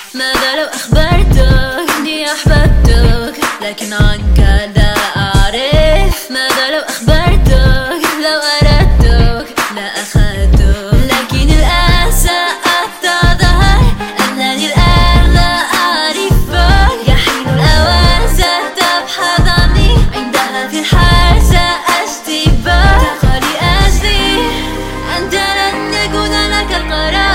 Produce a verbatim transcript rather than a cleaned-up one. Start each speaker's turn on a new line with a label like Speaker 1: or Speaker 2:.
Speaker 1: ماذا لو أخبرتك إني أحببتك لكن عنك لا أعرف؟ ماذا لو أخبرتك لو أردتك لا أخذتك؟ لكن الأسى اتضح أنني الآن لا أعرفك. يحين الأوان ستبحث عني، عندها في الحال سأشتبك. تقى لأجلي أنت لن يكون لك قرار.